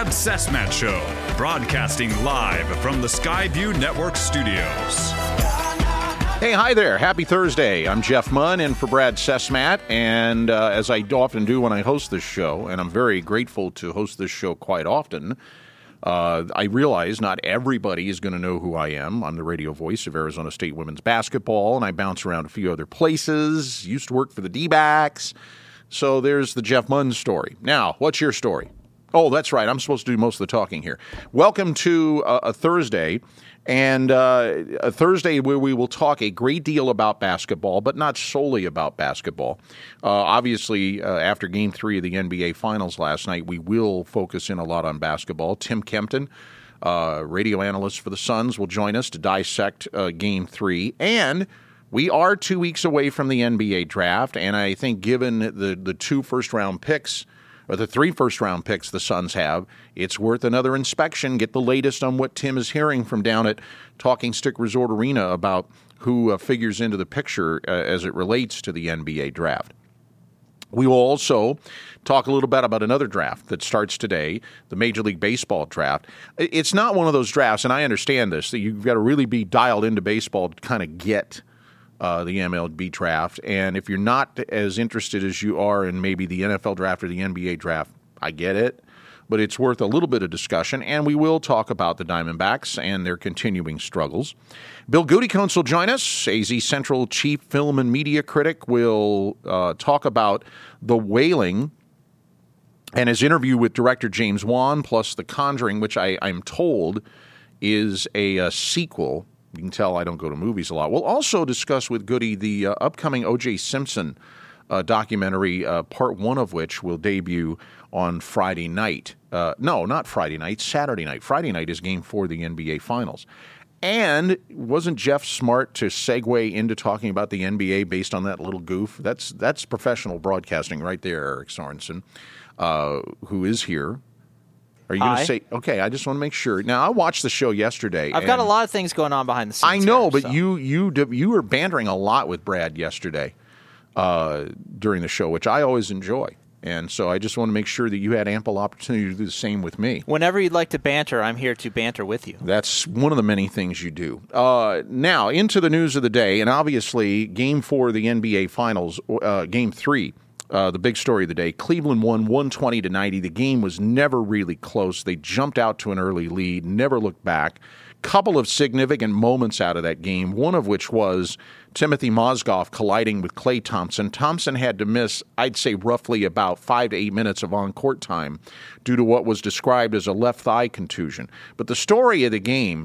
Brad Cessmat Show, broadcasting live from the Skyview Network studios. Hey, hi there. Happy Thursday. I'm Jeff Munn in for Brad Cessmat, and as I often do when I host this show, and I'm very grateful to host this show quite often, I realize not everybody is going to know who I am. I'm the radio voice of Arizona State women's basketball, and I bounce around a few other places. Used to work for the D-backs. So there's the Jeff Munn story. Now, what's your story? Oh, that's right. I'm supposed to do most of the talking here. Welcome to a Thursday, and a Thursday where we will talk a great deal about basketball, but not solely about basketball. Obviously, after Game 3 of the NBA Finals last night, we will focus in a lot on basketball. Tim Kempton, radio analyst for the Suns, will join us to dissect Game 3, and we are 2 weeks away from the NBA draft, and I think given the two first-round picks, or the 3 first-round picks the Suns have, it's worth another inspection. Get the latest on what Tim is hearing from down at Talking Stick Resort Arena about who figures into the picture as it relates to the NBA draft. We will also talk a little bit about another draft that starts today, the Major League Baseball draft. It's not one of those drafts, and I understand this, that you've got to really be dialed into baseball to kind of get the MLB draft. And if you're not as interested as you are in maybe the NFL draft or the NBA draft, I get it. But it's worth a little bit of discussion. And we will talk about the Diamondbacks and their continuing struggles. Bill Gutekunst will join us. AZ Central Chief Film and Media Critic will talk about The Wailing and his interview with director James Wan, plus The Conjuring, which I'm told is a sequel. You can tell I don't go to movies a lot. We'll also discuss with Goody the upcoming O.J. Simpson documentary, part 1 of which will debut on Friday night. No, not Friday night, Saturday night. Friday night is Game 4 of the NBA Finals. And wasn't Jeff smart to segue into talking about the NBA based on that little goof? That's professional broadcasting right there, Eric Sorensen, who is here. Are you going to say, okay, I just want to make sure. Now, I watched the show yesterday. I've got a lot of things going on behind the scenes. I know, here, but you were bantering a lot with Brad yesterday during the show, which I always enjoy. And so I just want to make sure that you had ample opportunity to do the same with me. Whenever you'd like to banter, I'm here to banter with you. That's one of the many things you do. Now, into the news of the day, and obviously Game 4 of the NBA Finals, Game 3. The big story of the day, Cleveland won 120-90. The game was never really close. They jumped out to an early lead, never looked back. Couple of significant moments out of that game, one of which was Timothy Mozgov colliding with Klay Thompson. Thompson had to miss, I'd say, roughly about 5 to 8 minutes of on-court time due to what was described as a left thigh contusion. But the story of the game,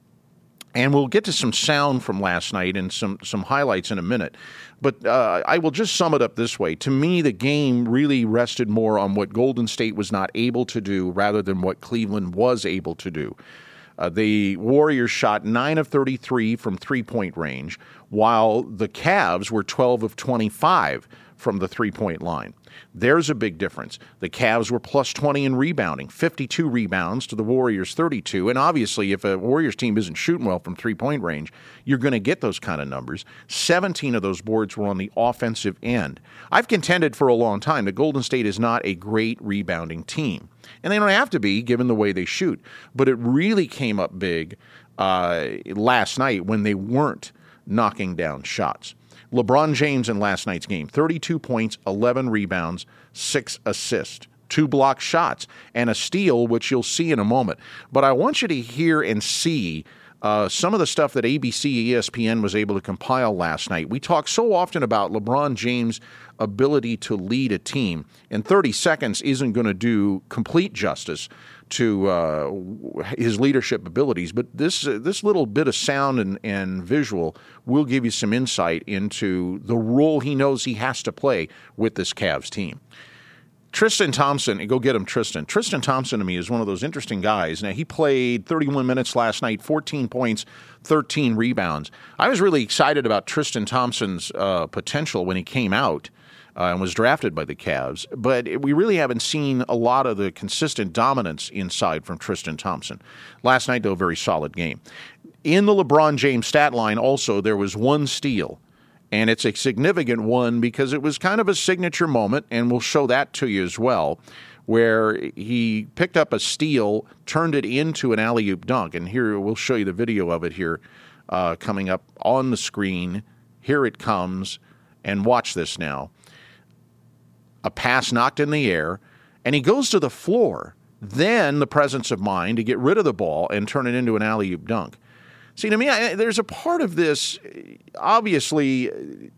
and we'll get to some sound from last night and some highlights in a minute. But I will just sum it up this way. To me, the game really rested more on what Golden State was not able to do rather than what Cleveland was able to do. The Warriors shot 9 of 33 from three-point range, while the Cavs were 12 of 25 from the three-point line. There's a big difference. The Cavs were plus 20 in rebounding, 52 rebounds to the Warriors' 32. And obviously, if a Warriors team isn't shooting well from three-point range, you're going to get those kind of numbers. 17 of those boards were on the offensive end. I've contended for a long time that Golden State is not a great rebounding team. And they don't have to be, given the way they shoot. But it really came up big last night when they weren't knocking down shots. LeBron James in last night's game, 32 points, 11 rebounds, 6 assists, 2 blocked shots, and a steal, which you'll see in a moment. But I want you to hear and see some of the stuff that ABC ESPN was able to compile last night. We talk so often about LeBron James' ability to lead a team, and 30 seconds isn't going to do complete justice to his leadership abilities. But this little bit of sound and visual will give you some insight into the role he knows he has to play with this Cavs team. Tristan Thompson, go get him, Tristan. Tristan Thompson to me is one of those interesting guys. Now, he played 31 minutes last night, 14 points, 13 rebounds. I was really excited about Tristan Thompson's potential when he came out and was drafted by the Cavs, but we really haven't seen a lot of the consistent dominance inside from Tristan Thompson. Last night, though, a very solid game. In the LeBron James stat line also, there was one steal, and it's a significant one because it was kind of a signature moment, and we'll show that to you as well, where he picked up a steal, turned it into an alley-oop dunk. And here, we'll show you the video of it here coming up on the screen. Here it comes, and watch this now. A pass knocked in the air, and he goes to the floor. Then the presence of mind to get rid of the ball and turn it into an alley-oop dunk. See, to me, there's a part of this, obviously,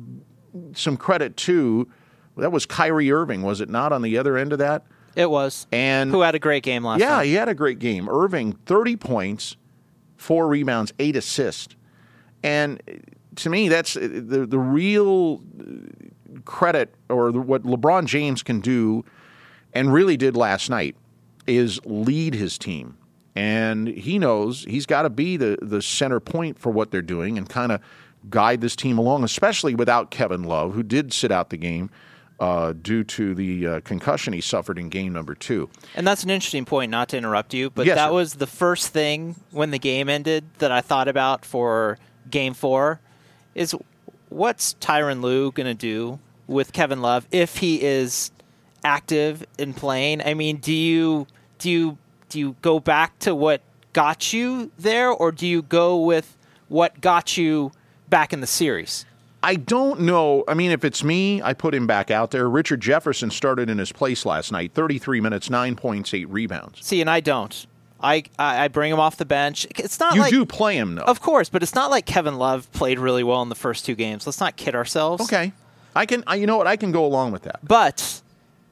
some credit to, that was Kyrie Irving, was it not, on the other end of that? It was. And who had a great game last night. Yeah, he had a great game. Irving, 30 points, 4 rebounds, 8 assists. And to me, that's the real credit, or what LeBron James can do and really did last night, is lead his team. And he knows he's got to be the center point for what they're doing and kind of guide this team along, especially without Kevin Love, who did sit out the game due to the concussion he suffered in game number 2. And that's an interesting point, not to interrupt you, but yes, that sir. was the first thing when the game ended that I thought about for game 4 is what's Tyronn Lue going to do with Kevin Love if he is active in playing? I mean, do you go back to what got you there, or do you go with what got you back in the series? I don't know. I mean, if it's me, I put him back out there. Richard Jefferson started in his place last night, 33 minutes, 9 points, 8 rebounds. See, and I don't. I bring him off the bench. It's not you like, do play him, though. Of course, but it's not like Kevin Love played really well in the first 2 games. Let's not kid ourselves. Okay. You know what? I can go along with that. But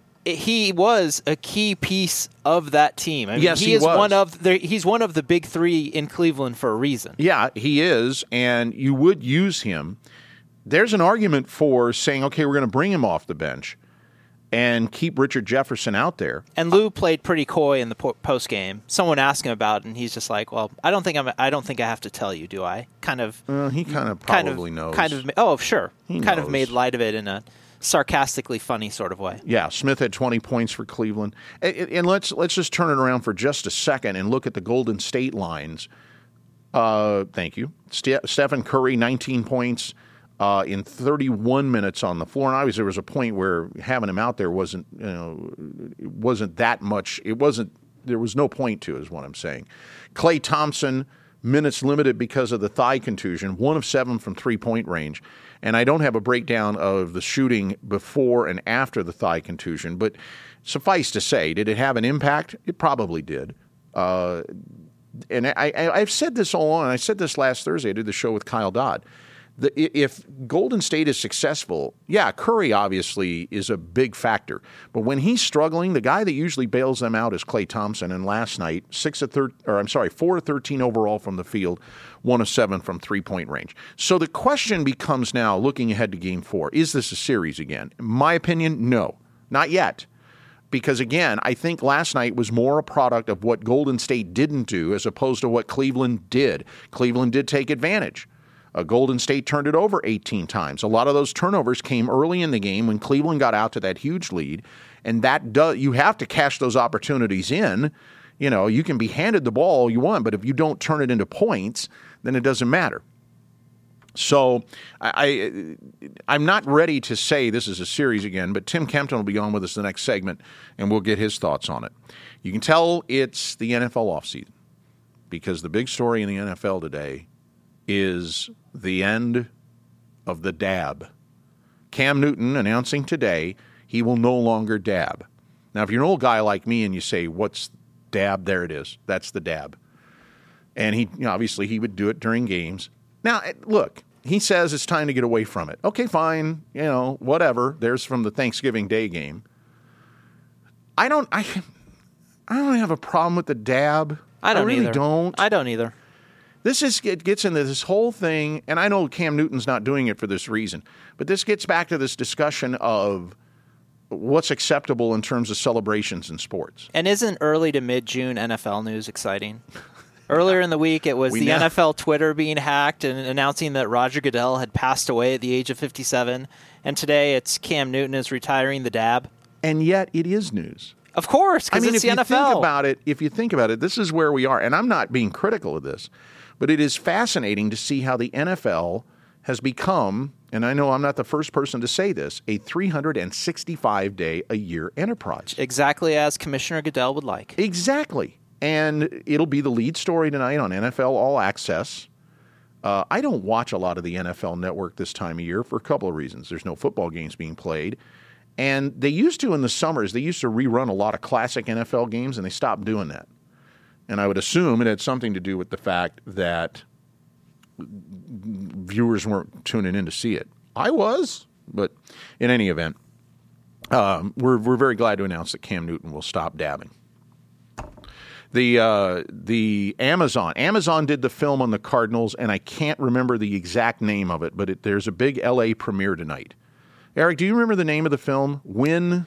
he was a key piece of that team. I mean, yes, he is was. He's one of the big 3 in Cleveland for a reason. Yeah, he is, and you would use him. There's an argument for saying, okay, we're going to bring him off the bench and keep Richard Jefferson out there. And Lue played pretty coy in the post game. Someone asked him about it, and he's just like, "Well, I don't think I have to tell you, do I?" Kind of. He probably knows. Oh, sure. He kind knows. of made light of it in a sarcastically funny sort of way. Yeah, Smith had 20 points for Cleveland. And let's just turn it around for just a second and look at the Golden State lines. Thank you. Stephen Curry, 19 points in 31 minutes on the floor. And obviously there was a point where having him out there wasn't that much. There was no point to it, is what I'm saying. Klay Thompson, minutes limited because of the thigh contusion, 1 of 7 from three-point range. And I don't have a breakdown of the shooting before and after the thigh contusion, but suffice to say, did it have an impact? It probably did. And I've said this all along, and I said this last Thursday. I did the show with Kyle Dodd. If Golden State is successful, yeah, Curry obviously is a big factor. But when he's struggling, the guy that usually bails them out is Klay Thompson. And last night, 4 of 13 overall from the field, 1 of 7 from three-point range. So the question becomes now, looking ahead to Game 4, is this a series again? In my opinion, no, not yet. Because, again, I think last night was more a product of what Golden State didn't do as opposed to what Cleveland did. Cleveland did take advantage. Golden State turned it over 18 times. A lot of those turnovers came early in the game when Cleveland got out to that huge lead, and you have to cash those opportunities in. You know, you can be handed the ball all you want, but if you don't turn it into points, then it doesn't matter. So I'm not ready to say this is a series again, but Tim Kempton will be on with us the next segment, and we'll get his thoughts on it. You can tell it's the NFL offseason because the big story in the NFL today is the end of the dab. Cam Newton announcing today he will no longer dab. Now, if you're an old guy like me and you say, what's dab? There it is. That's the dab. And obviously he would do it during games. Now, look, he says it's time to get away from it. Okay, fine. Whatever. There's from the Thanksgiving Day game. I don't have a problem with the dab. I really either. don't. I don't either. It gets into this whole thing, and I know Cam Newton's not doing it for this reason, but this gets back to this discussion of what's acceptable in terms of celebrations in sports. And isn't early to mid-June NFL news exciting? Earlier in the week, it was NFL Twitter being hacked and announcing that Roger Goodell had passed away at the age of 57, and today it's Cam Newton is retiring the dab. And yet it is news. Of course, because it's the NFL. If you think about it, this is where we are, and I'm not being critical of this, but it is fascinating to see how the NFL has become, and I know I'm not the first person to say this, a 365-day-a-year enterprise. Exactly as Commissioner Goodell would like. Exactly. And it'll be the lead story tonight on NFL All Access. I don't watch a lot of the NFL Network this time of year for a couple of reasons. There's no football games being played. And they used to in the summers, they used to rerun a lot of classic NFL games, and they stopped doing that. And I would assume it had something to do with the fact that viewers weren't tuning in to see it. I was, but in any event, we're very glad to announce that Cam Newton will stop dabbing. The Amazon did the film on the Cardinals, and I can't remember the exact name of it, but there's a big L.A. premiere tonight. Eric, do you remember the name of the film? No,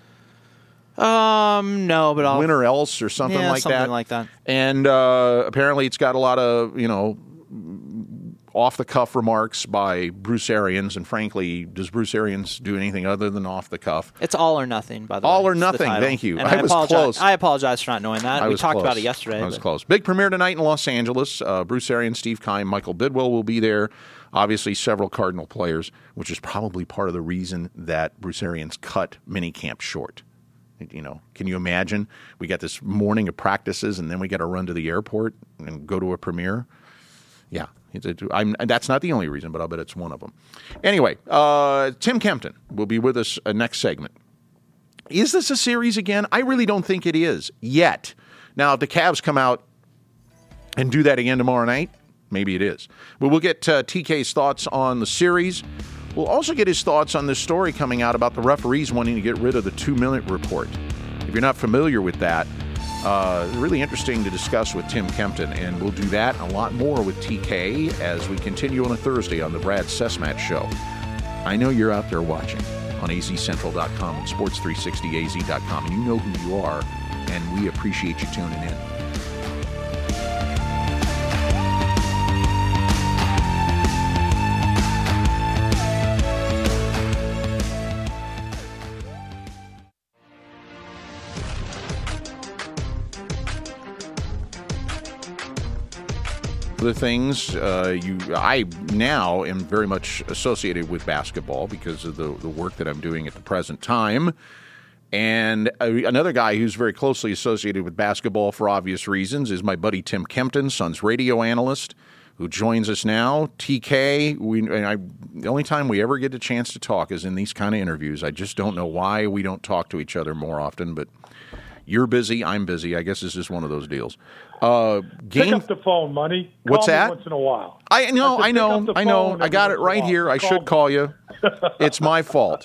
but I'll... Win or Else or something like that. Yeah, something like that. And apparently it's got a lot of, off-the-cuff remarks by Bruce Arians, and frankly, does Bruce Arians do anything other than off-the-cuff? It's All or Nothing, by the way. All or Nothing, thank you. And I was close. I apologize for not knowing that. We talked about it yesterday. I was close. Big premiere tonight in Los Angeles. Bruce Arians, Steve Keim, Michael Bidwell will be there. Obviously, several Cardinal players, which is probably part of the reason that Bruce Arians cut minicamp short. Can you imagine? We got this morning of practices, and then we got to run to the airport and go to a premiere. Yeah, that's not the only reason, but I'll bet it's one of them. Anyway, Tim Kempton will be with us next segment. Is this a series again? I really don't think it is yet. Now, if the Cavs come out and do that again tomorrow night, maybe it is. But we'll get TK's thoughts on the series. We'll also get his thoughts on this story coming out about the referees wanting to get rid of the 2-minute report. If you're not familiar with that, really interesting to discuss with Tim Kempton, and we'll do that and a lot more with TK as we continue on a Thursday on the Brad Sesmat Show. I know you're out there watching on azcentral.com and sports360az.com, and you know who you are, and we appreciate you tuning in. The things I now am very much associated with basketball because of the work that I'm doing at the present time. And another guy who's very closely associated with basketball for obvious reasons is my buddy Tim Kempton, Suns radio analyst, who joins us now. TK, the only time we ever get a chance to talk is in these kind of interviews. I just don't know why we don't talk to each other more often, but you're busy, I'm busy. I guess it's just one of those deals. Pick up the phone, Money. What's Call me that? Once in a while. I know. I got it right here. I should call you. It's my fault.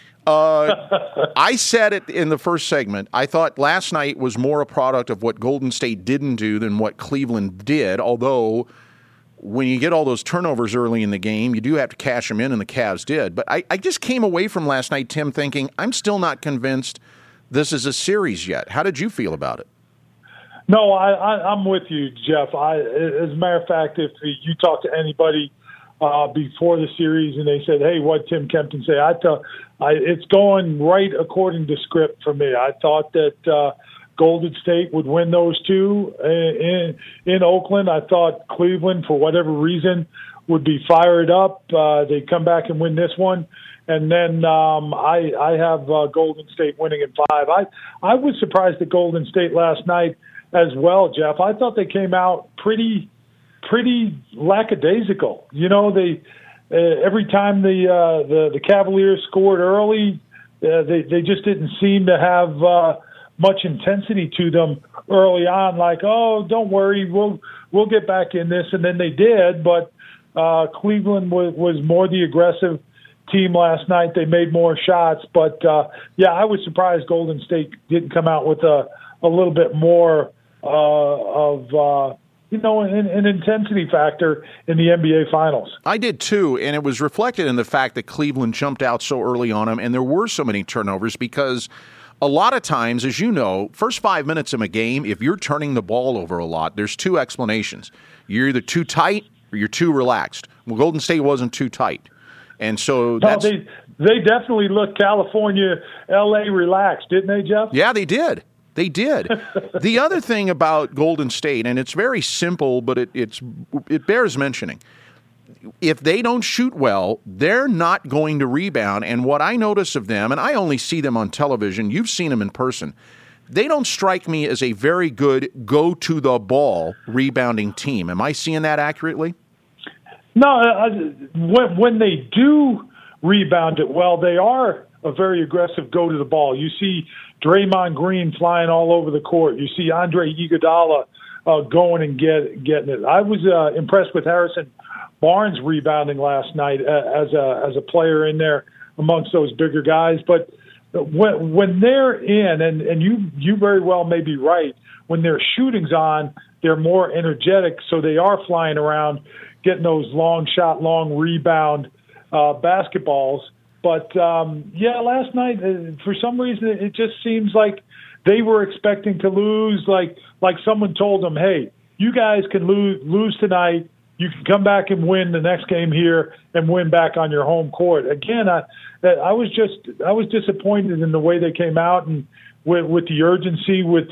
I said it in the first segment. I thought last night was more a product of what Golden State didn't do than what Cleveland did, although when you get all those turnovers early in the game, you do have to cash them in, and the Cavs did. But I just came away from last night, Tim, thinking I'm still not convinced this is a series yet. How did you feel about it? No, I'm with you, Jeff. As a matter of fact, if you talk to anybody before the series and they said, "Hey, what Tim Kempton say?" It's going right according to script for me. I thought that Golden State would win those two in Oakland. I thought Cleveland, for whatever reason, would be fired up. They'd come back and win this one. And then I have Golden State winning in 5. I was surprised at Golden State last night as well, Jeff. I thought they came out pretty lackadaisical. They every time the Cavaliers scored early, they just didn't seem to have much intensity to them early on. Like, oh, don't worry, we'll get back in this, and then they did. But Cleveland was more the aggressive team last night. They made more shots, but I was surprised Golden State didn't come out with a little bit more of an intensity factor in the NBA Finals. I did too, and it was reflected in the fact that Cleveland jumped out so early on them, and there were so many turnovers because a lot of times, as you know, first 5 minutes of a game, if you're turning the ball over a lot, there's two explanations. You're either too tight or you're too relaxed. Well, Golden State wasn't too tight. And so that's... No, they definitely looked California, L.A. relaxed, didn't they, Jeff? Yeah, they did. They did. The other thing about Golden State, and it's very simple, but it bears mentioning. if they don't shoot well, they're not going to rebound. And what I notice of them, and I only see them on television, you've seen them in person, they don't strike me as a very good go-to-the-ball rebounding team. Am I seeing that accurately? No, when they do rebound it well, they are a very aggressive go-to-the-ball. You see Draymond Green flying all over the court. You see Andre Iguodala going and getting it. I was impressed with Harrison Barnes rebounding last night as a player in there amongst those bigger guys. But when they're in, and you very well may be right, when their shooting's on, they're more energetic, so they are flying around, getting those long shot, long rebound basketballs. But, last night, for some reason, it just seems like they were expecting to lose, like someone told them, hey, you guys can lose tonight. You can come back and win the next game here and win back on your home court. Again, I was disappointed in the way they came out and with the urgency, with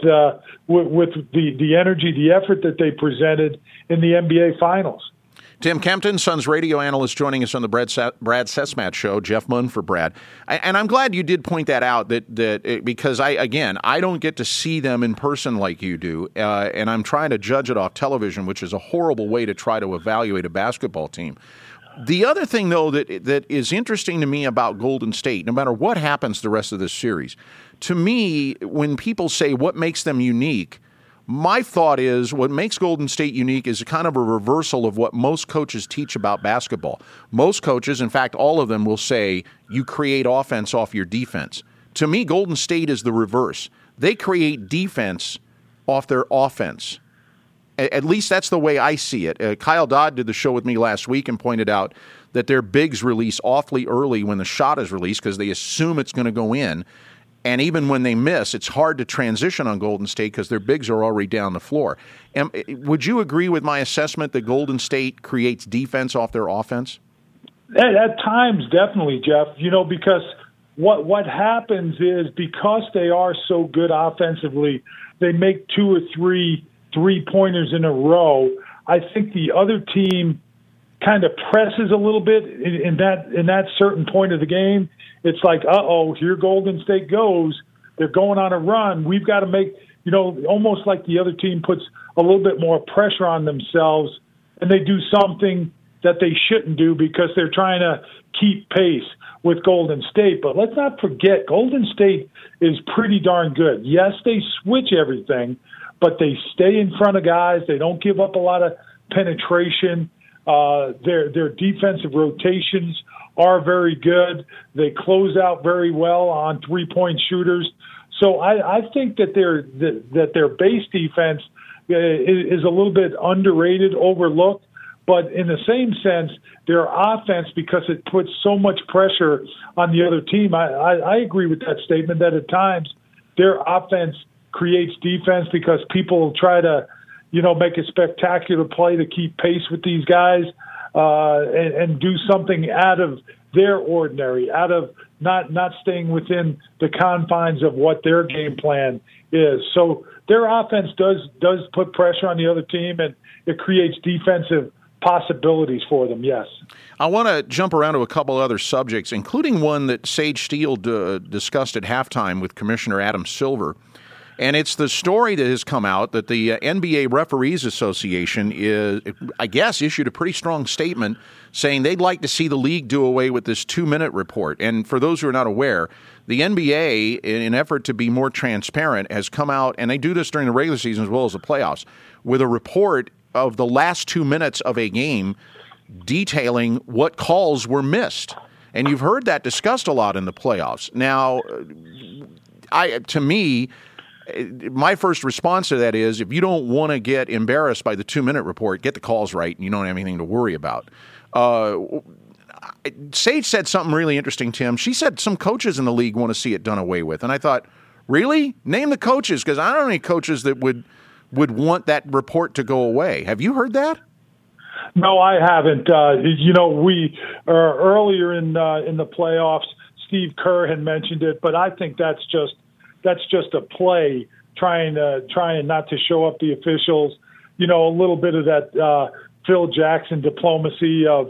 the energy, the effort that they presented in the NBA Finals. Tim Kempton, Suns radio analyst, joining us on the Brad Sesmat Show. Jeff Munn for Brad. And I'm glad you did point that out, because I don't get to see them in person like you do, and I'm trying to judge it off television, which is a horrible way to try to evaluate a basketball team. The other thing, though, that is interesting to me about Golden State, no matter what happens the rest of this series, to me, when people say what makes them unique, my thought is what makes Golden State unique is kind of a reversal of what most coaches teach about basketball. Most coaches, in fact, all of them will say you create offense off your defense. To me, Golden State is the reverse. They create defense off their offense. At least that's the way I see it. Kyle Dodd did the show with me last week and pointed out that their bigs release awfully early when the shot is released because they assume it's going to go in. And even when they miss, it's hard to transition on Golden State because their bigs are already down the floor. Would you agree with my assessment that Golden State creates defense off their offense? At times, definitely, Jeff. Because what happens is because they are so good offensively, they make 2 or 3 3-pointers in a row. I think the other team kind of presses a little bit in that certain point of the game. It's like, here Golden State goes. They're going on a run. We've got to make, almost like the other team puts a little bit more pressure on themselves, and they do something that they shouldn't do because they're trying to keep pace with Golden State. But let's not forget, Golden State is pretty darn good. Yes, they switch everything, but they stay in front of guys. They don't give up a lot of penetration. Their defensive rotations are very good. They close out very well on 3-point shooters. So I think that their base defense is a little bit underrated, overlooked. But in the same sense, their offense, because it puts so much pressure on the other team, I agree with that statement that at times their offense creates defense because people try to, make a spectacular play to keep pace with these guys and do something out of their ordinary, out of not staying within the confines of what their game plan is. So their offense does put pressure on the other team, and it creates defensive possibilities for them, yes. I want to jump around to a couple other subjects, including one that Sage Steele discussed at halftime with Commissioner Adam Silver. And it's the story that has come out that the NBA Referees Association issued a pretty strong statement saying they'd like to see the league do away with this 2-minute report. And for those who are not aware, the NBA, in an effort to be more transparent, has come out, and they do this during the regular season as well as the playoffs, with a report of the last 2 minutes of a game detailing what calls were missed. And you've heard that discussed a lot in the playoffs. Now, to me, my first response to that is if you don't want to get embarrassed by the 2-minute report, get the calls right and you don't have anything to worry about. Sage said something really interesting, Tim. She said some coaches in the league want to see it done away with. And I thought, really? Name the coaches, because I don't know any coaches that would want that report to go away. Have you heard that? No, I haven't. We earlier in the playoffs, Steve Kerr had mentioned it, but I think that's just a play trying not to show up the officials. A little bit of that Phil Jackson diplomacy of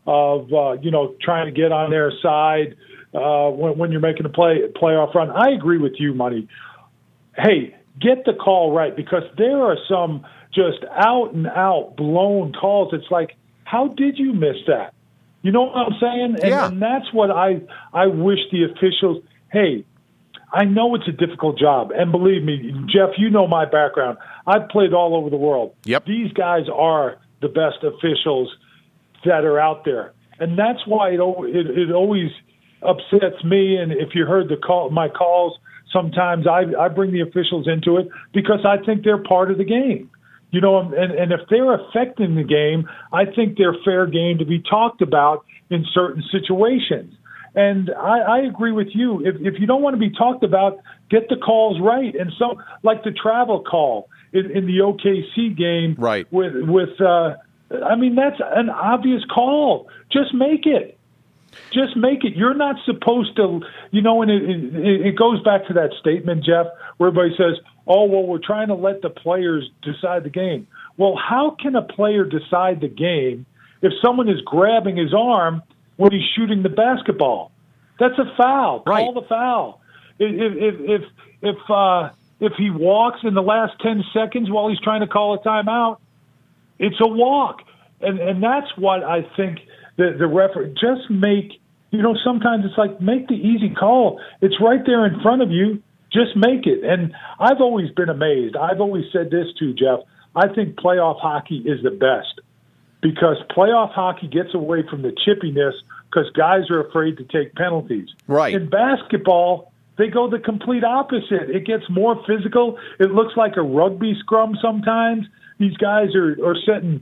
trying to get on their side when you're making a playoff run. I agree with you, Money. Hey, get the call right, because there are some just out and out blown calls. It's like, how did you miss that? You know what I'm saying? And that's what I wish the officials, hey, I know it's a difficult job. And believe me, Jeff, you know my background. I've played all over the world. Yep. These guys are the best officials that are out there. And that's why it always upsets me. And if you heard my calls, sometimes I bring the officials into it because I think they're part of the game. You know, and if they're affecting the game, I think they're fair game to be talked about in certain situations. And I agree with you. If you don't want to be talked about, get the calls right. And so, like the travel call in the OKC game, right? That's an obvious call. Just make it. Just make it. You're not supposed to, and it goes back to that statement, Jeff, where everybody says, oh, well, we're trying to let the players decide the game. Well, how can a player decide the game if someone is grabbing his arm when he's shooting the basketball? That's a foul. Right. Call the foul. If he walks in the last 10 seconds while he's trying to call a timeout, it's a walk. And that's what I think the referee just make. Sometimes it's like, make the easy call. It's right there in front of you. Just make it. And I've always been amazed. I've always said this too, Jeff. I think playoff hockey is the best because playoff hockey gets away from the chippiness because guys are afraid to take penalties. Right. In basketball, they go the complete opposite. It gets more physical. It looks like a rugby scrum sometimes. These guys are setting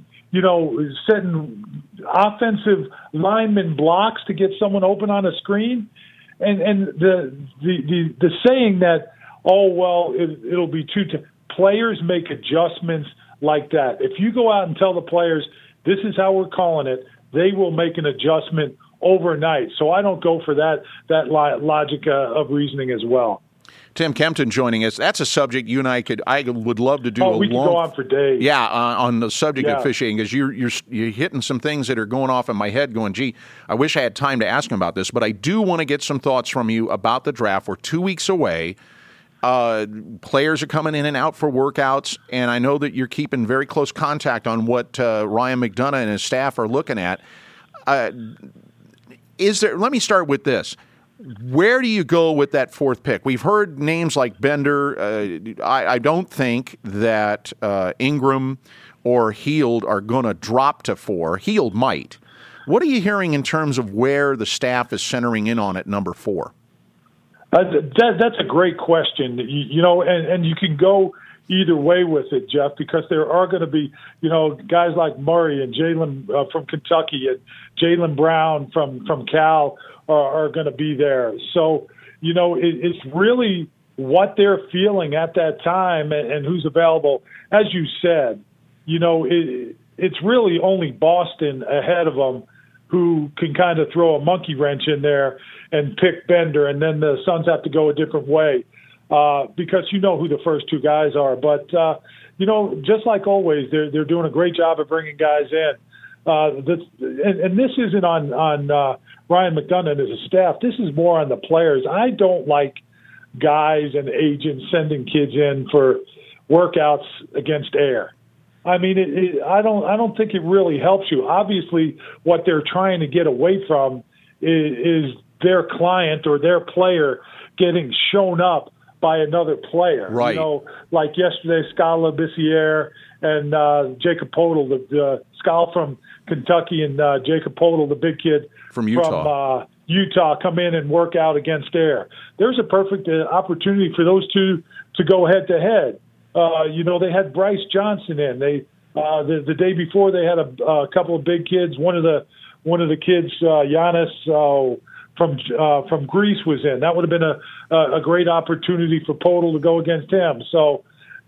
offensive lineman blocks to get someone open on a screen. And the saying that, it'll be players make adjustments like that. If you go out and tell the players, this is how we're calling it, they will make an adjustment overnight. So I don't go for that logic of reasoning as well. Tim Kempton joining us. That's a subject you and I would love to do. We could go on for days. Yeah, on the subject of officiating, because you're hitting some things that are going off in my head going, gee, I wish I had time to ask him about this, but I do want to get some thoughts from you about the draft. We're 2 weeks away. Players are coming in and out for workouts, and I know that you're keeping very close contact on what Ryan McDonough and his staff are looking at. Let me start with this. Where do you go with that fourth pick? We've heard names like Bender. I don't think that Ingram or Hield are going to drop to 4. Hield might. What are you hearing in terms of where the staff is centering in on at number 4? That's a great question. And you can go either way with it, Jeff, because there are going to be, guys like Murray and Jaylen from Kentucky and Jaylen Brown from Cal are going to be there. So, it's really what they're feeling at that time and who's available. As you said, it's really only Boston ahead of them who can kind of throw a monkey wrench in there and pick Bender, and then the Suns have to go a different way because who the first two guys are. But, just like always, they're doing a great job of bringing guys in. And this isn't on Ryan McDonough and his staff. This is more on the players. I don't like guys and agents sending kids in for workouts against air. I mean, I don't think it really helps you. Obviously, what they're trying to get away from is their client or their player getting shown up by another player. Right. Like yesterday, Scala Bissiere and Jacob Podol, the Scala from Kentucky, and Jacob Podol, the big kid from Utah. Utah, come in and work out against air. There's a perfect opportunity for those two to go head to head. They had Bryce Johnson in. They the day before they had a couple of big kids. One of the kids, Giannis from Greece, was in. That would have been a great opportunity for Podol to go against him. So,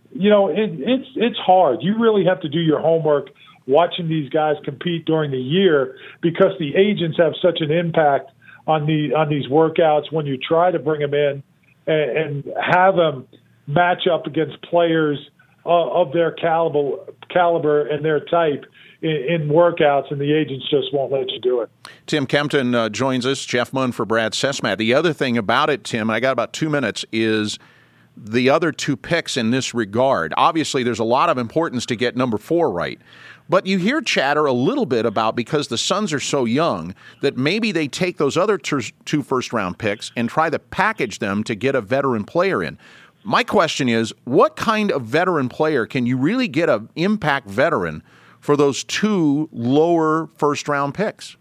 it's hard. You really have to do your homework watching these guys compete during the year because the agents have such an impact on these workouts when you try to bring them in and have them match up against players of their caliber and their type in workouts, and the agents just won't let you do it. Tim Kempton joins us, Jeff Munn for Brad Cesmat. The other thing about it, Tim, and I got about 2 minutes, is the other two picks in this regard. Obviously, there's a lot of importance to get number 4 right. But you hear chatter a little bit about, because the Suns are so young, that maybe they take those other 2 first-round picks and try to package them to get a veteran player in. My question is, what kind of veteran player can you really get an impact veteran for those 2 lower first-round picks?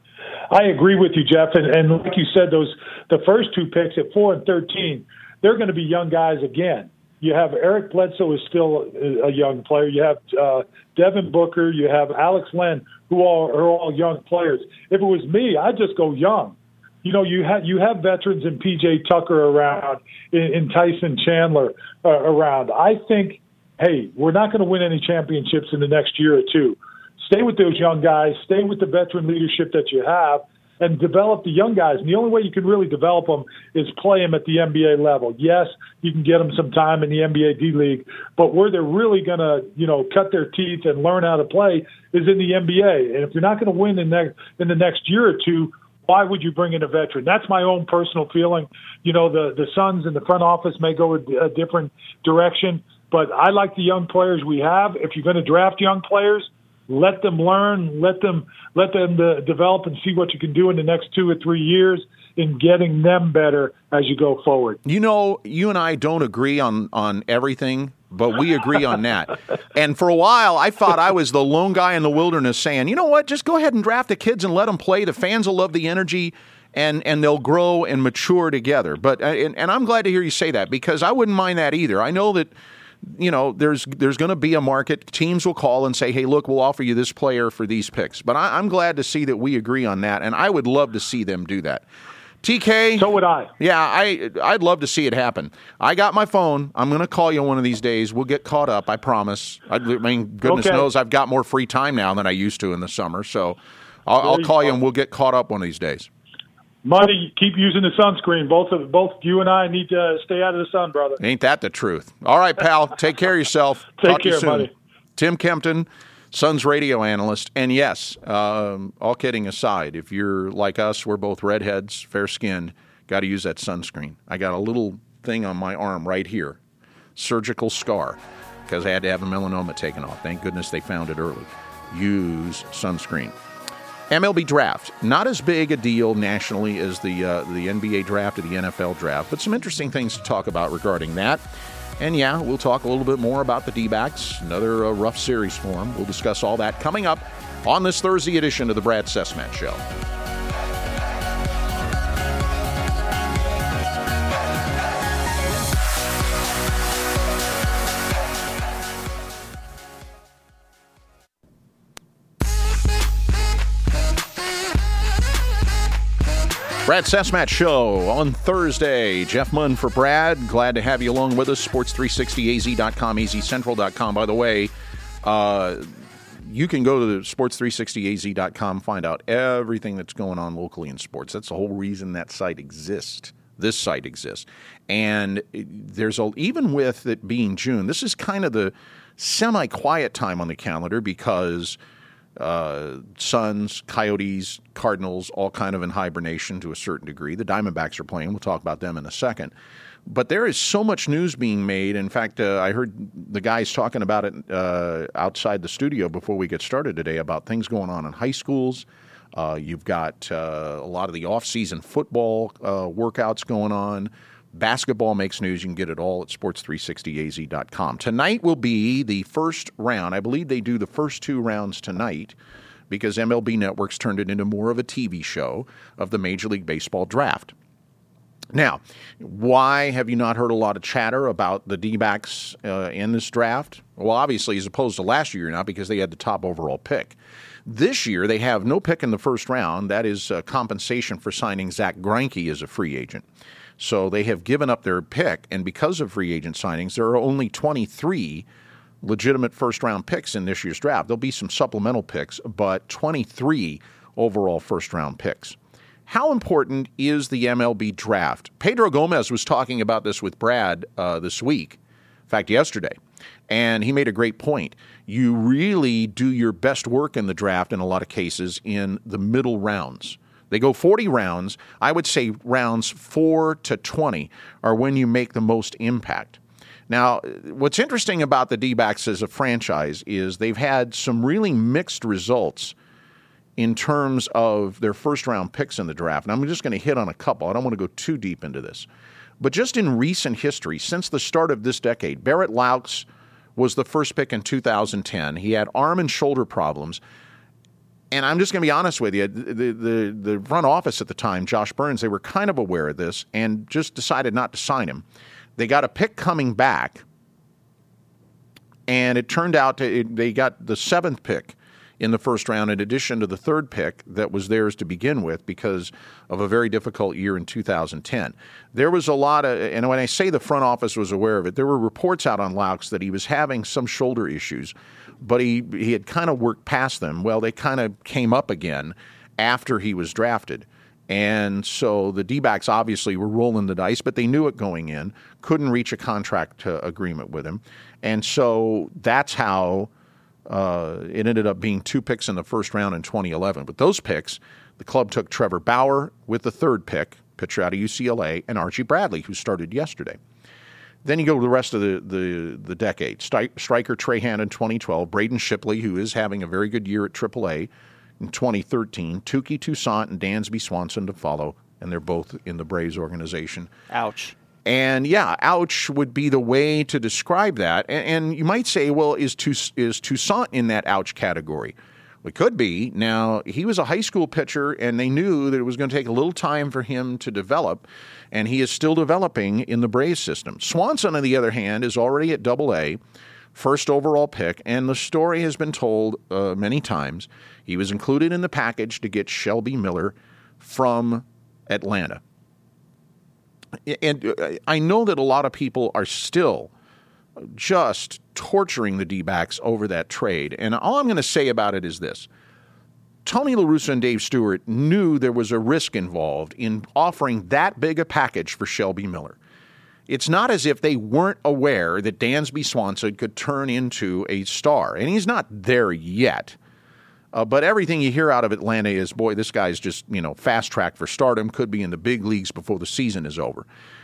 I agree with you, Jeff. And like you said, the first 2 picks at 4 and 13, they're going to be young guys again. You have Eric Bledsoe is still a young player. You have Devin Booker. You have Alex Len, who are all young players. If it was me, I'd just go young. You know, you have veterans in P.J. Tucker around, in Tyson Chandler around. I think, hey, we're not going to win any championships in the next year or 2. Stay with those young guys. Stay with the veteran leadership that you have, and develop the young guys. And the only way you can really develop them is play them at the NBA level. Yes, you can get them some time in the NBA D-League, but where they're really going to, cut their teeth and learn how to play is in the NBA. And if you're not going to win in the next year or 2, why would you bring in a veteran? That's my own personal feeling. The Suns and the front office may go a different direction, but I like the young players we have. If you're going to draft young players, let them learn, let them develop and see what you can do in the next 2 or 3 years in getting them better as you go forward. You and I don't agree on everything, but we agree on that. And for a while, I thought I was the lone guy in the wilderness saying, you know what, just go ahead and draft the kids and let them play. The fans will love the energy, and they'll grow and mature together. But and I'm glad to hear you say that, because I wouldn't mind that either. I know that there's going to be a market. Teams will call and say, hey, look, we'll offer you this player for these picks. But I'm glad to see that we agree on that, and I would love to see them do that. TK? So would I. Yeah, I'd love to see it happen. I got my phone. I'm going to call you one of these days. We'll get caught up, I promise. I mean, goodness knows I've got more free time now than I used to in the summer. So I'll call you and we'll get caught up one of these days. Money, keep using the sunscreen. Both you and I need to stay out of the sun, brother. Ain't that the truth? All right, pal. Take care of yourself. Take care, buddy. Tim Kempton, Suns radio analyst. And yes, all kidding aside, if you're like us, we're both redheads, fair-skinned, got to use that sunscreen. I got a little thing on my arm right here, surgical scar, because I had to have a melanoma taken off. Thank goodness they found it early. Use sunscreen. MLB draft, not as big a deal nationally as the NBA draft or the NFL draft, but some interesting things to talk about regarding that. And yeah, we'll talk a little bit more about the D-backs, another rough series for them. We'll discuss all that coming up on this Thursday edition of the Brad Cesmat Show. Brad Cesmat Show on Thursday. Jeff Munn for Brad. Glad to have you along with us. Sports360az.com, azcentral.com. By the way, you can go to sports360az.com, find out everything that's going on locally in sports. That's the whole reason that site exists. This site exists. And even with it being June, this is kind of the semi-quiet time on the calendar because Suns, Coyotes, Cardinals, all kind of in hibernation to a certain degree. The Diamondbacks are playing. We'll talk about them in a second. But there is so much news being made. In fact, I heard the guys talking about it outside the studio before we get started today about things going on in high schools. You've got a lot of the off-season football workouts going on. Basketball makes news. You can get it all at sports360az.com. Tonight will be the first round. I believe they do the first 2 rounds tonight because MLB Network's turned it into more of a TV show of the Major League Baseball draft. Now, why have you not heard a lot of chatter about the D-backs in this draft? Well, obviously, as opposed to last year, not because they had the top overall pick. This year, they have no pick in the first round. That is compensation for signing Zach Greinke as a free agent. So they have given up their pick, and because of free agent signings, there are only 23 legitimate first-round picks in this year's draft. There'll be some supplemental picks, but 23 overall first-round picks. How important is the MLB draft? Pedro Gomez was talking about this with Brad this week, in fact, yesterday. And he made a great point. You really do your best work in the draft in a lot of cases in the middle rounds. They go 40 rounds. I would say rounds 4 to 20 are when you make the most impact. Now, what's interesting about the D-backs as a franchise is they've had some really mixed results in terms of their first-round picks in the draft. And I'm just going to hit on a couple. I don't want to go too deep into this. But just in recent history, since the start of this decade, Barrett Laux was the first pick in 2010. He had arm and shoulder problems. And I'm just going to be honest with you, the front office at the time, Josh Burns, they were kind of aware of this and just decided not to sign him. They got a pick coming back, and it turned out they got the 7th pick in the first round in addition to the 3rd pick that was theirs to begin with because of a very difficult year in 2010. There was a lot of, and when I say the front office was aware of it, there were reports out on Laux that he was having some shoulder issues, but he had kind of worked past them. Well, they kind of came up again after he was drafted. And so the D-backs obviously were rolling the dice, but they knew it going in, couldn't reach a contract agreement with him. And so that's how it ended up being 2 picks in the first round in 2011. With those picks, the club took Trevor Bauer with the 3rd pick, pitcher out of UCLA, and Archie Bradley, who started yesterday. Then you go to the rest of the decade. Striker Trahan in 2012, Braden Shipley, who is having a very good year at AAA in 2013, Touki Toussaint and Dansby Swanson to follow, and they're both in the Braves organization. Ouch. And yeah, ouch would be the way to describe that. And you might say, well, is Toussaint in that ouch category? Well, it could be. Now, he was a high school pitcher, and they knew that it was going to take a little time for him to develop, and he is still developing in the Braves system. Swanson, on the other hand, is already at AA, first overall pick, and the story has been told many times. He was included in the package to get Shelby Miller from Atlanta. And I know that a lot of people are still just torturing the D-backs over that trade. And all I'm going to say about it is this. Tony La Russa and Dave Stewart knew there was a risk involved in offering that big a package for Shelby Miller. It's not as if they weren't aware that Dansby Swanson could turn into a star. And he's not there yet. But everything you hear out of Atlanta is, boy, this guy's just, fast track for stardom, could be in the big leagues before the season is over.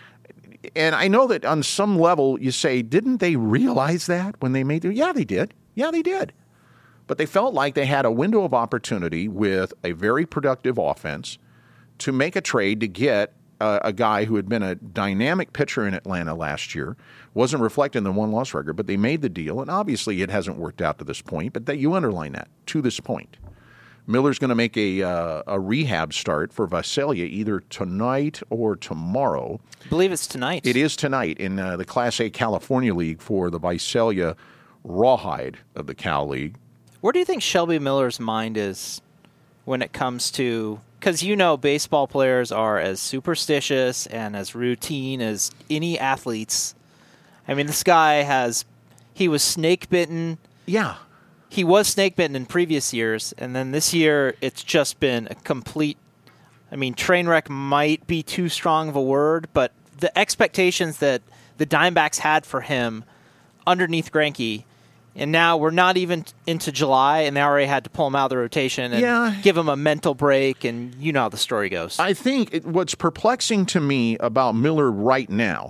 And I know that on some level you say, didn't they realize that when they made it? Yeah, they did. Yeah, they did. But they felt like they had a window of opportunity with a very productive offense to make a trade to get a guy who had been a dynamic pitcher in Atlanta last year, wasn't reflected in the one-loss record, but they made the deal, and obviously it hasn't worked out to this point, but that you underline that, to this point. Miller's going to make a rehab start for Visalia either tonight or tomorrow. I believe it's tonight. It is tonight in the Class A California League for the Visalia Rawhide of the Cal League. Where do you think Shelby Miller's mind is when it comes to... Because baseball players are as superstitious and as routine as any athletes. I mean, this guy he was snake bitten. Yeah. He was snake bitten in previous years, and then this year it's just been a complete, train wreck might be too strong of a word, but the expectations that the Diamondbacks had for him underneath Greinke, and now we're not even into July, and they already had to pull him out of the rotation and give him a mental break, and you know how the story goes. I think what's perplexing to me about Miller right now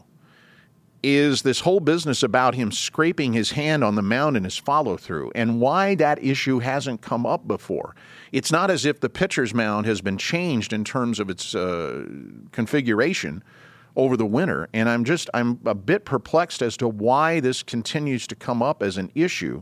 is this whole business about him scraping his hand on the mound in his follow-through, and why that issue hasn't come up before. It's not as if the pitcher's mound has been changed in terms of its configuration over the winter, and I'm a bit perplexed as to why this continues to come up as an issue.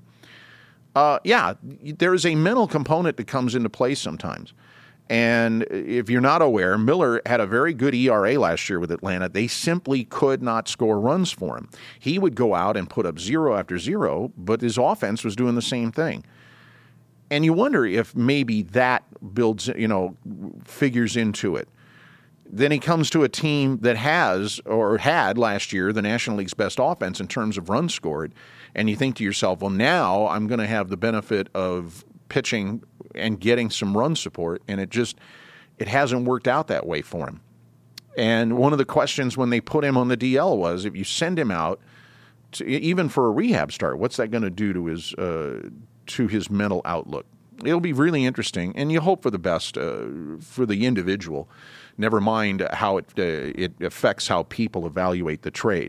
There is a mental component that comes into play sometimes. And if you're not aware, Miller had a very good ERA last year with Atlanta. They simply could not score runs for him. He would go out and put up 0 after 0, but his offense was doing the same thing. And you wonder if maybe that builds, figures into it. Then he comes to a team that has or had last year the National League's best offense in terms of runs scored, and you think to yourself, well, now I'm going to have the benefit of pitching and getting some run support, and it hasn't worked out that way for him. And one of the questions when they put him on the DL was, if you send him out even for a rehab start, what's that going to do to his mental outlook? It'll be really interesting, and you hope for the best for the individual. Never mind how it affects how people evaluate the trade.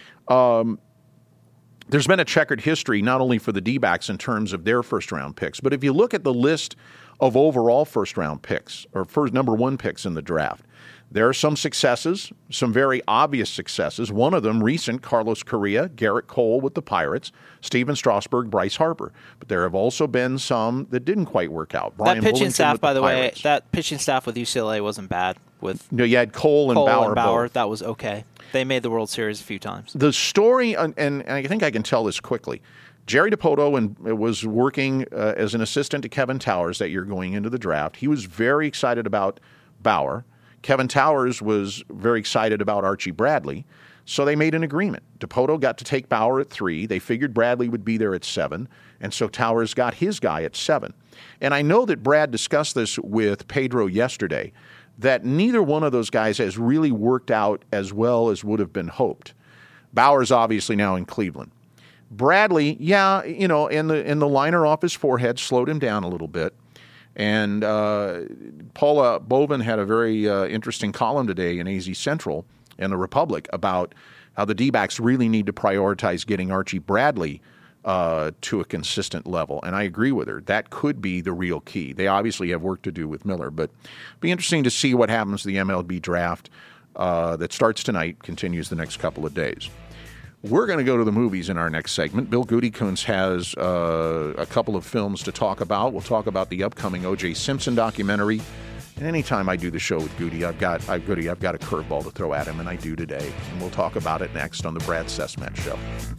There's been a checkered history not only for the D-backs in terms of their first-round picks, but if you look at the list of overall first-round picks or first number one picks in the draft, there are some successes, some very obvious successes. One of them recent, Carlos Correa, Garrett Cole with the Pirates, Steven Strasburg, Bryce Harper. But there have also been some that didn't quite work out. Brian that pitching staff, by the way, that pitching staff with UCLA wasn't bad. You had Cole and Bauer. Both. That was okay. They made the World Series a few times. The story, and I think I can tell this quickly, Jerry DiPoto was working as an assistant to Kevin Towers that year going into the draft. He was very excited about Bauer. Kevin Towers was very excited about Archie Bradley, so they made an agreement. DiPoto got to take Bauer at 3. They figured Bradley would be there at 7, and so Towers got his guy at 7. And I know that Brad discussed this with Pedro yesterday, that neither one of those guys has really worked out as well as would have been hoped. Bauer's obviously now in Cleveland. Bradley, and the liner off his forehead slowed him down a little bit. And Paula Bovin had a very interesting column today in AZ Central and the Republic about how the D-backs really need to prioritize getting Archie Bradley to a consistent level. And I agree with her. That could be the real key. They obviously have work to do with Miller, but it'll be interesting to see what happens to the MLB draft that starts tonight, continues the next couple of days. We're going to go to the movies in our next segment. Bill Gutekunst has a couple of films to talk about. We'll talk about the upcoming O.J. Simpson documentary. And anytime I do the show with Goody, I've got a curveball to throw at him, and I do today. And we'll talk about it next on the Brad Sesmet Show.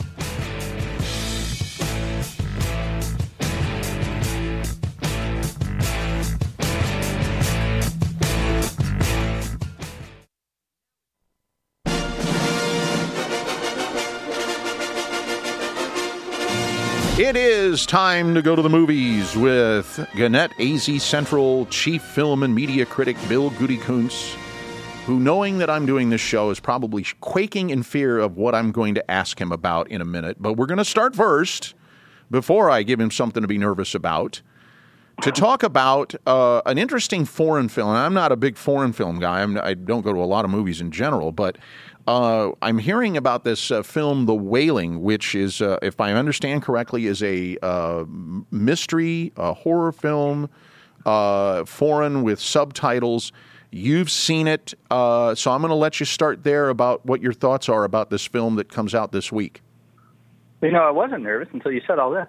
It is time to go to the movies with Gannett AZ Central Chief Film and Media Critic Bill Gutekunst, who, knowing that I'm doing this show, is probably quaking in fear of what I'm going to ask him about in a minute. But we're going to start first, before I give him something to be nervous about, to talk about an interesting foreign film. And I'm not a big foreign film guy. I don't go to a lot of movies in general, but I'm hearing about this film, The Wailing, which is, if I understand correctly, is a mystery, a horror film, foreign with subtitles. You've seen it, so I'm going to let you start there about what your thoughts are about this film that comes out this week. I wasn't nervous until you said all that.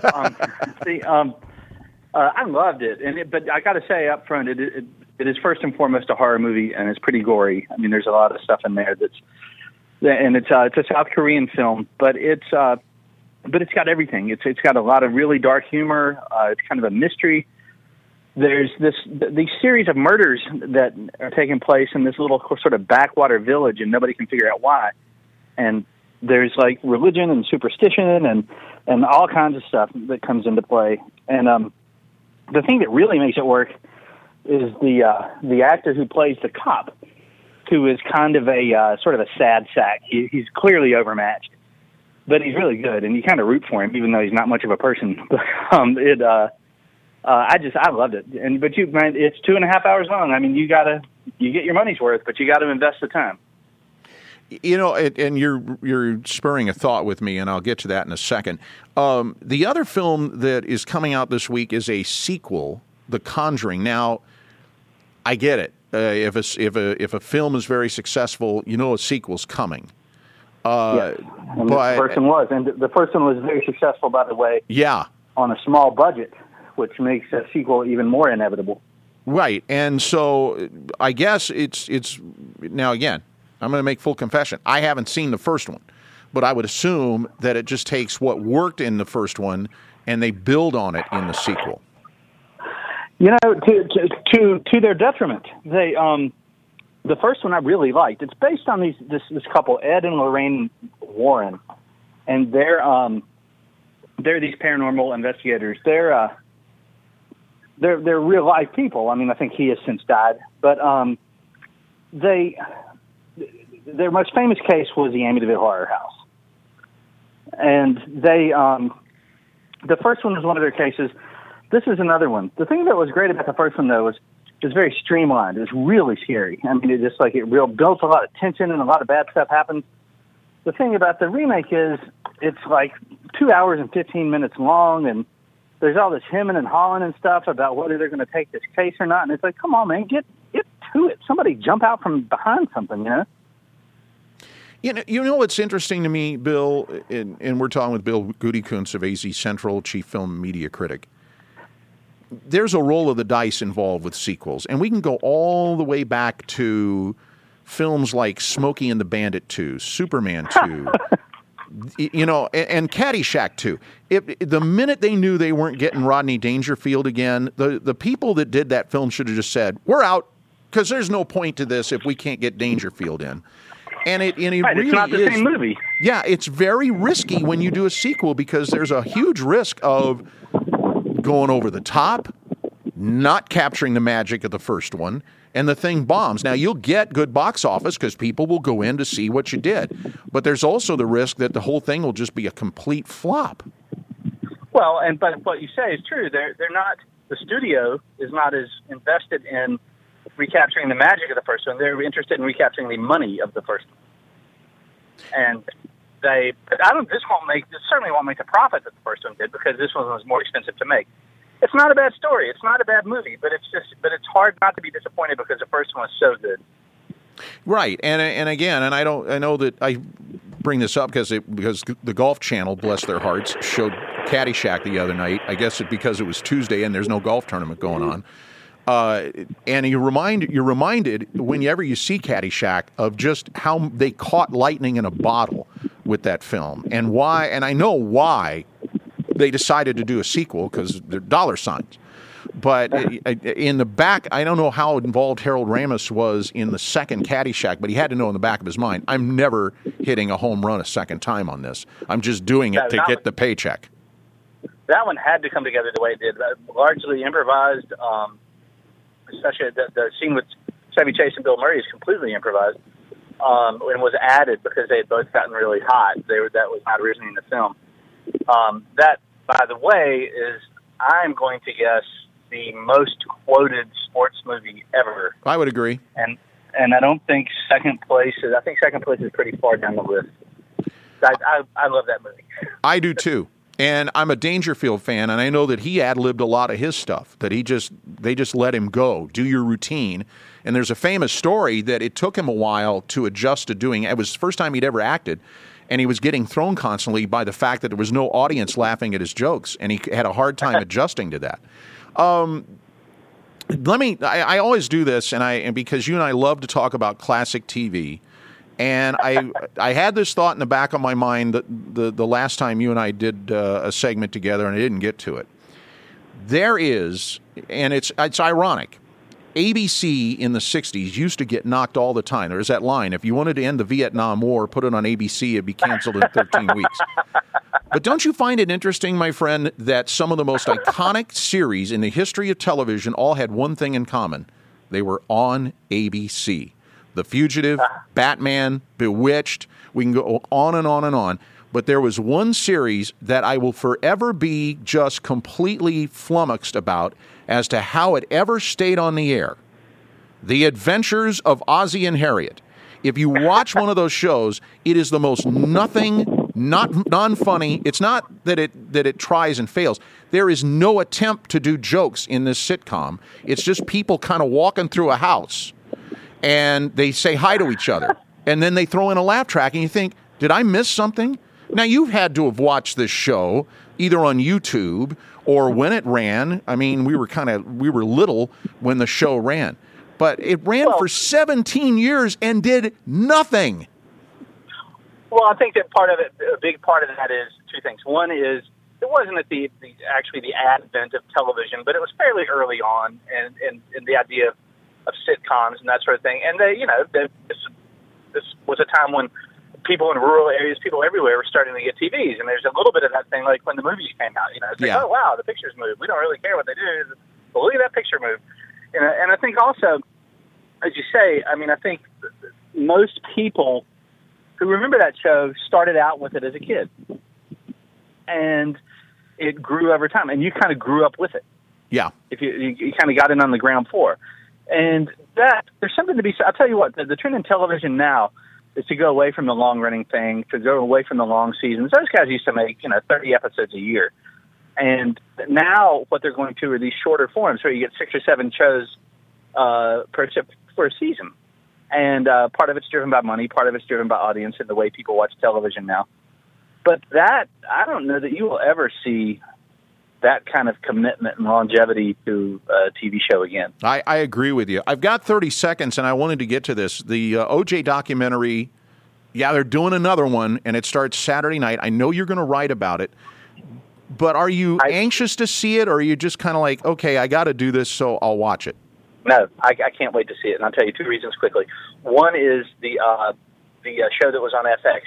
I loved it, but I got to say up front, it is first and foremost a horror movie, and it's pretty gory. I mean, there's a lot of stuff in there it's a South Korean film, but it's got everything. It's got a lot of really dark humor. It's kind of a mystery. There's these series of murders that are taking place in this little sort of backwater village, and nobody can figure out why. And there's like religion and superstition and all kinds of stuff that comes into play. And the thing that really makes it work is the actor who plays the cop, who is kind of a sort of a sad sack. He's clearly overmatched, but he's really good, and you kind of root for him, even though he's not much of a person. I loved it. But it's 2.5 hours long. I mean, you get your money's worth, but you got to invest the time. And you're spurring a thought with me, and I'll get to that in a second. The other film that is coming out this week is a sequel, The Conjuring. Now, I get it. If a film is very successful, a sequel's coming. Yes. And the first one was very successful, by the way. Yeah. On a small budget, which makes a sequel even more inevitable. Right, and so I guess it's now again. I'm going to make full confession. I haven't seen the first one, but I would assume that it just takes what worked in the first one and they build on it in the sequel. To their detriment, they the first one I really liked. It's based on this couple, Ed and Lorraine Warren, and they're these paranormal investigators. They're real life people. I mean, I think he has since died, but their most famous case was the Amityville Horror House. And they, the first one was one of their cases. This is another one. The thing that was great about the first one, though, was it was very streamlined. It was really scary. I mean, it built a lot of tension and a lot of bad stuff happens. The thing about the remake is it's like 2 hours and 15 minutes long, and there's all this hemming and hawing and stuff about whether they're going to take this case or not. And it's like, come on, man, get to it. Somebody jump out from behind something, you know? You know what's interesting to me, Bill, and we're talking with Bill Gutekunst of AZ Central, chief film media critic. There's a roll of the dice involved with sequels, and we can go all the way back to films like Smokey and the Bandit 2, Superman 2, you know, and Caddyshack 2. The minute they knew they weren't getting Rodney Dangerfield again, the people that did that film should have just said, we're out, because there's no point to this if we can't get Dangerfield in. And it really it's not the same movie. Yeah, it's very risky when you do a sequel because there's a huge risk of going over the top, not capturing the magic of the first one, and the thing bombs. Now, you'll get good box office because people will go in to see what you did. But there's also the risk that the whole thing will just be a complete flop. Well, but what you say is true. They're not, the studio is not as invested in recapturing the magic of the first one. They're interested in recapturing the money of the first one. And this certainly won't make the profit that the first one did because this one was more expensive to make. It's not a bad story. It's not a bad movie, but it's hard not to be disappointed because the first one was so good. Right, and again, and I know that I bring this up because the Golf Channel, bless their hearts, showed Caddyshack the other night. I guess because it was Tuesday and there's no golf tournament going on. And you're reminded whenever you see Caddyshack of just how they caught lightning in a bottle with that film and why. And I know why they decided to do a sequel because they're dollar signs. But in the back, I don't know how involved Harold Ramis was in the second Caddyshack, but he had to know in the back of his mind, I'm never hitting a home run a second time on this. I'm just doing it to get the paycheck. That one had to come together the way it did. Largely improvised, especially the scene with Chevy Chase and Bill Murray is completely improvised and was added because they had both gotten really hot. That was not originally in the film. That, by the way, is, I'm going to guess, the most quoted sports movie ever. I would agree. And I don't think second place is pretty far down the list. I love that movie. I do too. And I'm a Dangerfield fan, and I know that he ad-libbed a lot of his stuff, that they just let him go, do your routine. And there's a famous story that it took him a while to adjust to doing. It was the first time he'd ever acted, and he was getting thrown constantly by the fact that there was no audience laughing at his jokes, and he had a hard time adjusting to that. I always do this, and because you and I love to talk about classic TV, and I had this thought in the back of my mind the last time you and I did a segment together, and I didn't get to it. There is, and it's ironic, ABC in the 60s used to get knocked all the time. There's that line, if you wanted to end the Vietnam War, put it on ABC, it'd be canceled in 13 weeks. But don't you find it interesting, my friend, that some of the most iconic series in the history of television all had one thing in common? They were on ABC. The Fugitive, Batman, Bewitched, we can go on and on and on. But there was one series that I will forever be just completely flummoxed about as to how it ever stayed on the air. The Adventures of Ozzie and Harriet. If you watch one of those shows, it is the most non-funny. It's not that it tries and fails. There is no attempt to do jokes in this sitcom. It's just people kind of walking through a house, and they say hi to each other, and then they throw in a laugh track, and you think, did I miss something? Now, you've had to have watched this show either on YouTube or when it ran. I mean, we were little when the show ran. But it ran for 17 years and did nothing. Well, I think that a big part of that is two things. One is it wasn't at the advent of television, but it was fairly early on, and the idea of sitcoms and that sort of thing. And this was a time when people in rural areas, people everywhere were starting to get TVs, and there's a little bit of that thing like when the movies came out. It's like, oh wow, the pictures move. We don't really care what they do, but look at that picture move. And I think also, as you say, I mean, I think most people who remember that show started out with it as a kid. and it grew over time, and you kind of grew up with it. Yeah. If you kind of got in on the ground floor. And that, there's something to be said. I'll tell you what, the trend in television now is to go away from the long-running thing, to go away from the long seasons. Those guys used to make, 30 episodes a year. And now what they're going to are these shorter forms where you get 6 or 7 shows for a season. And part of it's driven by money, part of it's driven by audience and the way people watch television now. But that, I don't know that you will ever see that kind of commitment and longevity to a TV show again. I agree with you. I've got 30 seconds, and I wanted to get to this. The OJ documentary, they're doing another one, and it starts Saturday night. I know you're going to write about it, but are you anxious to see it, or are you just kind of like, okay, I got to do this, so I'll watch it? No, I can't wait to see it, and I'll tell you 2 reasons quickly. One is the show that was on FX,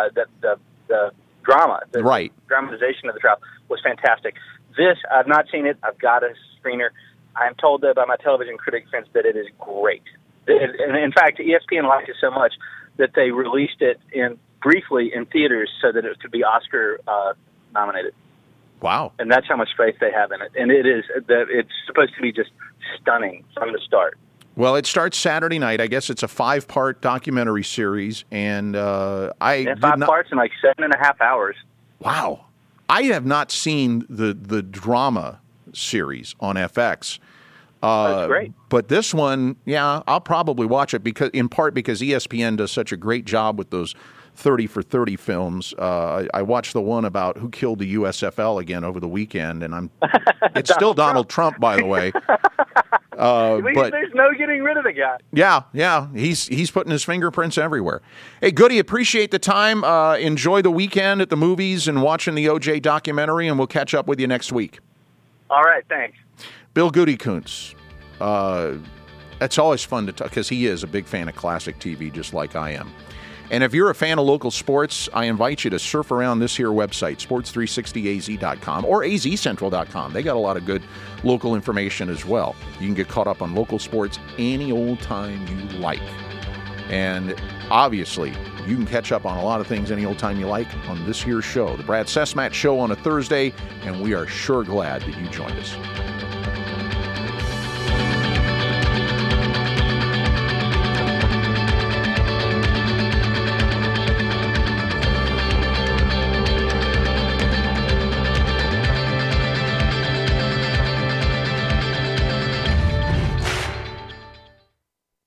the drama, the dramatization of the trial was fantastic. This, I've not seen it. I've got a screener. I am told by my television critic friends that it is great. And in fact, ESPN liked it so much that they released it briefly in theaters so that it could be Oscar nominated. Wow. And that's how much faith they have in it. And it's supposed to be just stunning from the start. Well, it starts Saturday night. I guess it's a 5-part documentary series, and 5 parts in like 7.5 hours. Wow. I have not seen the drama series on FX. That's great. But this one, I'll probably watch it in part because ESPN does such a great job with those 30 for 30 films. I watched the one about who killed the USFL again over the weekend, and it's still Donald Trump, by the way. But there's no getting rid of the guy. Yeah, he's putting his fingerprints everywhere. Hey, Goody, appreciate the time. Enjoy the weekend at the movies and watching the OJ documentary, and we'll catch up with you next week. All right, thanks. Bill Goody Kuntz. It's always fun to talk because he is a big fan of classic TV, just like I am. And if you're a fan of local sports, I invite you to surf around this here website, sports360az.com or azcentral.com. They got a lot of good local information as well. You can get caught up on local sports any old time you like. And obviously, you can catch up on a lot of things any old time you like on this here show, the Brad Sesmat Show on a Thursday, and we are sure glad that you joined us.